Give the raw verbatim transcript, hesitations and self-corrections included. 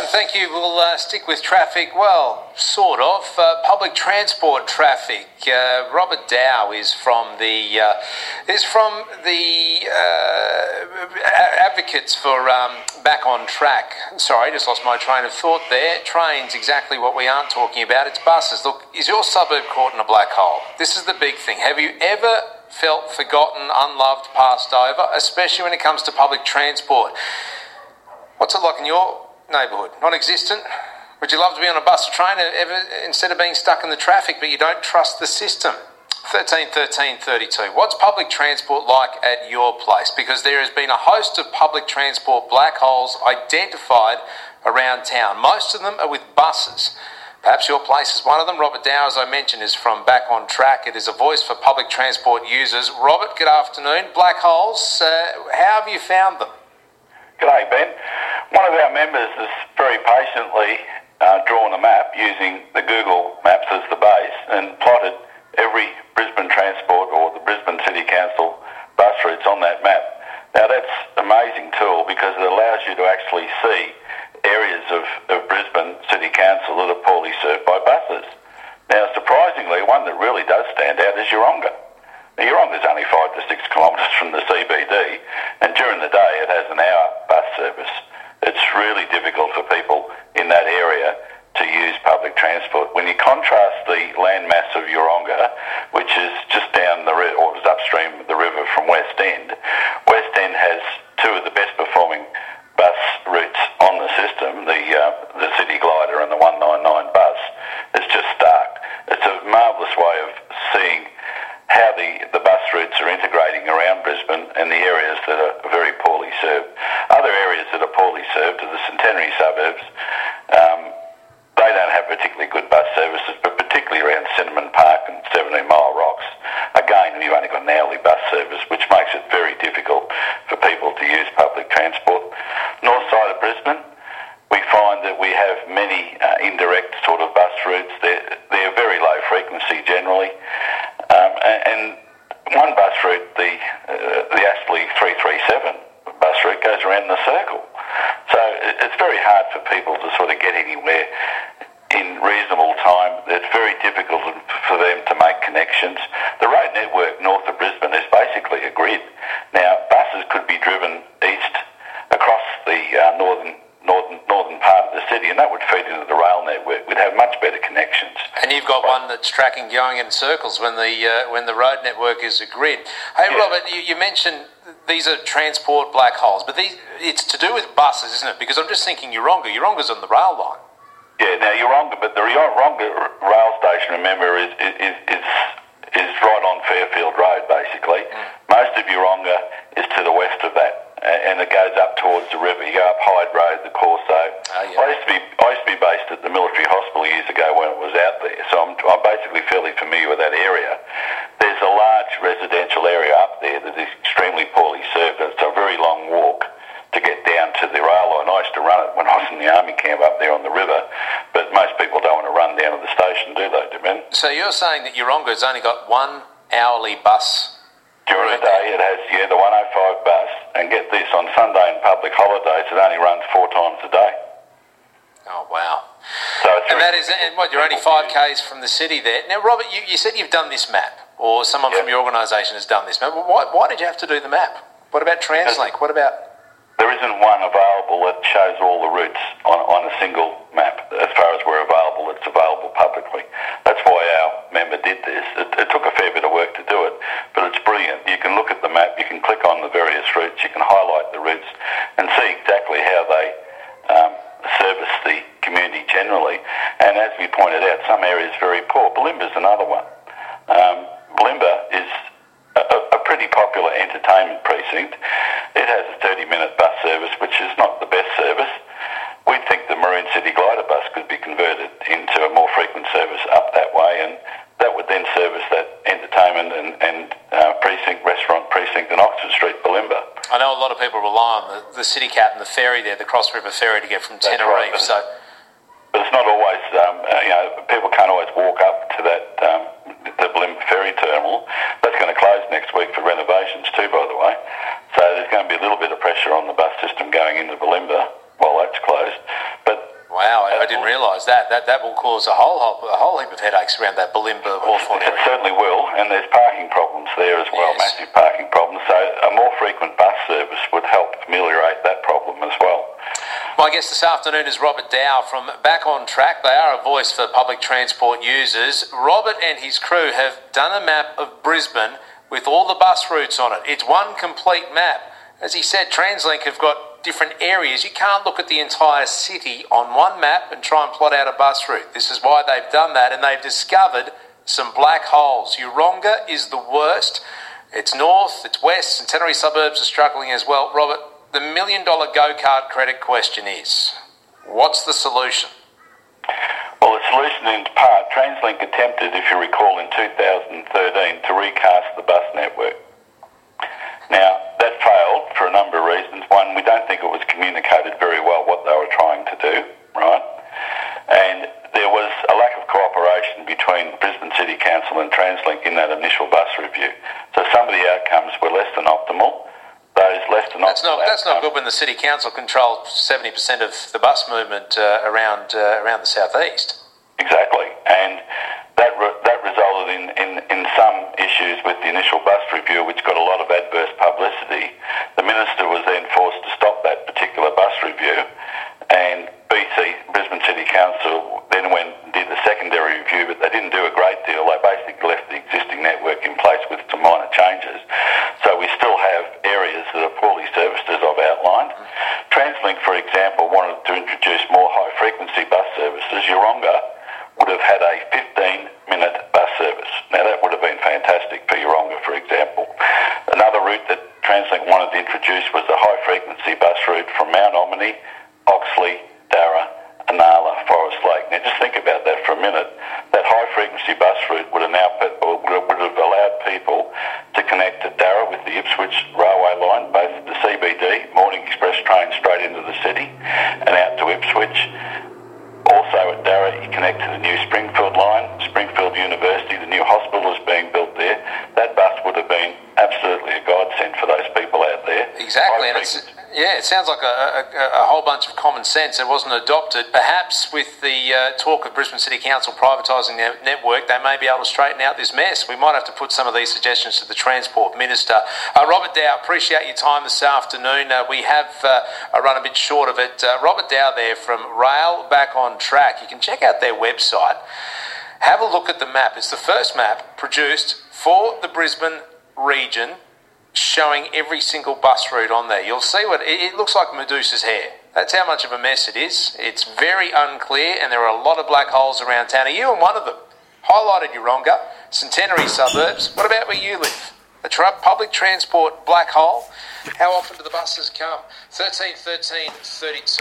thank you. We'll uh, stick with traffic, well, sort of. Uh, public transport traffic. Uh, Robert Dow is from the uh, is from the uh, advocates for um, back on track. Sorry, just lost my train of thought there. Trains, exactly what we aren't talking about. It's buses. Look, is your suburb caught in a black hole? This is the big thing. Have you ever felt forgotten, unloved, passed over, especially when it comes to public transport? What's it like in your neighbourhood? Non-existent? Would you love to be on a bus or train ever, instead of being stuck in the traffic, but you don't trust the system? thirteen thirteen thirty-two. What's public transport like at your place? Because there has been a host of public transport black holes identified around town. Most of them are with buses. Perhaps your place is one of them. Robert Dow, as I mentioned, is from Back on Track. It is a voice for public transport users. Robert, good afternoon. Black holes, uh, how have you found them? G'day, Ben. One of our members has very patiently uh, drawn a map using the Google Maps as the base and plotted every Brisbane Transport or the Brisbane City Council bus routes on that map. Now, that's an amazing tool because it allows you to actually see areas of, of Brisbane City Council that are poorly served by buses. Now, surprisingly, one that really does stand out is Yeronga. Now, Yeronga is only five to six kilometres from the C B D, and during the day it has an hour bus service. It's really difficult for people in that area to use public transport. When you contrast the landmass of Yeronga, which is just down the river, or is upstream of the river from West End, West End has two of the best performing bus routes on the system, the uh, the City Glider and the one ninety-nine bus. It's just stark. It's a marvellous way of seeing how the, the bus routes are integrating around Brisbane and the areas that are very poorly served. Other areas that are poorly served are the Centenary suburbs. Um, they don't have particularly good bus services, but particularly around Cinnamon Park and seventeen Mile Rocks. Again, you've only got an hourly bus service, which makes it very difficult for people to use public transport. North side of Brisbane, we find that we have many uh, indirect sort of bus routes. They're, they're very low frequency generally. Um, and, and one bus route, the uh, the Astley three three seven bus route, goes around the circle. So it's very hard for people to sort of get anywhere in reasonable time. It's very difficult for them to make connections. The road network north of Brisbane is basically a grid. Now, buses could be driven east across the uh, northern northern northern part of the city, and that would feed into the rail network. We'd have much better connections. And you've got one that's tracking going in circles when the uh, when the road network is a grid. Hey, yeah. Robert, you, you mentioned these are transport black holes, but these, it's to do with buses, isn't it? Because I'm just thinking Yeronga. Yeronga's on the rail line. Yeah, now Yeronga, but the Yeronga rail station, remember, is is is, is right on Fairfield Road, basically. Mm. Most of Yeronga is to the west of that, and it goes up towards the river. You go up Hyde Road, the Corso. Oh, yeah. I used to be I used to be based at the military hospital years ago when it was out there, so I'm, I'm basically fairly familiar with that area. There's a large residential area up there that is extremely poorly served. It's a very long walk to get down to the rail line. I used to run it when I was in the army camp up there on the river, but most people don't want to run down to the station, do they, Devin? So you're saying that Yeronga's only got one hourly bus? During the day it has, yeah, the one oh five bus, and get this, on Sunday and public holidays it only runs four times a day. Oh, wow. So it's and that is, and what, you're only five k's from the city there. Now, Robert, you, you said you've done this map, or someone yeah. from your organisation has done this map. Why, why did you have to do the map? What about TransLink? What about... There isn't one available that shows all the routes on, on a single map. As far as we're available, it's available publicly. That's why our member did this. It, it took a fair bit of work to do it, but it's brilliant. You can look at the map, you can click on the various routes, you can highlight the routes and see exactly how they um, service the community generally. And as we pointed out, some areas are very poor. Bulimba's another one. Um, Bulimba is a, a pretty popular entertainment precinct. It has a thirty minute bus service, which is not the best service. We think the Maroon City Glider bus could be converted into a more frequent service up that way, and that would then service that entertainment and, and uh, precinct, restaurant precinct in Oxford Street, Bulimba. I know a lot of people rely on the, the City Cat and the ferry there, the Cross River ferry, to get from That's Tenerife. Right, so, but it's not always, um, uh, you know, people can't always walk up to that um, the Bulimba ferry terminal. That's going to close next week for renovations too, by the way. So there's going to be a little bit of pressure on the bus system going into Bulimba while that's closed. But realise that. That that will cause a whole, whole a whole heap of headaches around that Bulimba Hawthorn It area. certainly will, and there's parking problems there as well, Yes. massive parking problems. So a more frequent bus service would help ameliorate that problem as well. My guest this afternoon is Robert Dow from Back on Track. They are a voice for public transport users. Robert and his crew have done a map of Brisbane with all the bus routes on it. It's one complete map. As he said, TransLink have got different areas. You can't look at the entire city on one map and try and plot out a bus route. This is why they've done that, and they've discovered some black holes. Yeronga is the worst. It's north, it's west, centenary suburbs are struggling as well. Robert, the million dollar go-kart credit question is, what's the solution? Well, the solution in part, TransLink attempted, if you recall, in two thousand thirteen to recast the bus network. Now, that failed for a number of reasons. One, we don't think it was communicated very well what they were trying to do, right? And there was a lack of cooperation between Brisbane City Council and TransLink in that initial bus review. So some of the outcomes were less than optimal. Those less than That's not optimal that's not outcomes- good when the City Council controlled seventy percent of the bus movement uh, around uh, around the southeast. Exactly, and that re- that resulted in, in, in some issues with the initial bus review, which got a lot of adverse publicity. The minister was then forced to stop that particular bus review, and B C, Brisbane City Council, then went and did a secondary review, but they didn't do a great deal. They basically left the existing network in place with some minor changes. So we still have areas that are poorly serviced, as I've outlined. TransLink, for example, wanted to introduce more high-frequency bus services. Yeronga would have had a fifteen minute bus service. Now, that would have been fantastic for Yeronga, for example. Another route that TransLink wanted to introduce was a high-frequency bus route from Mount Omni, Oxley, Darra, Inala, Forest Lake. Now, just think about that for a minute. That high-frequency bus route would have, now, would have allowed people to connect to Darra with the Ipswich railway line, both the C B D, morning express train straight into the city, and out to Ipswich. Also at Darra, you connect to the new Springfield line, Springfield University, the new hospital is being built there. That bus would have been absolutely a godsend for those people out there. Exactly, and it's, yeah, it sounds like a, a, a whole bunch of common sense. It wasn't adopted. Perhaps with the uh, talk of Brisbane City Council privatising their network, they may be able to straighten out this mess. We might have to put some of these suggestions to the Transport Minister. Uh, Robert Dow, appreciate your time this afternoon. Uh, we have uh, run a bit short of it. Uh, Robert Dow there from Rail Back on Track. You can check out their website. Have a look at the map. It's the first map produced for the Brisbane region, showing every single bus route on there. You'll see what it, it looks like Medusa's hair. That's how much of a mess it is. It's very unclear, and there are a lot of black holes around town. Are you in one of them? Highlighted Yeronga, Centenary suburbs. What about where you live? A tra- public transport black hole? How often do the buses come? thirteen thirteen thirty-two.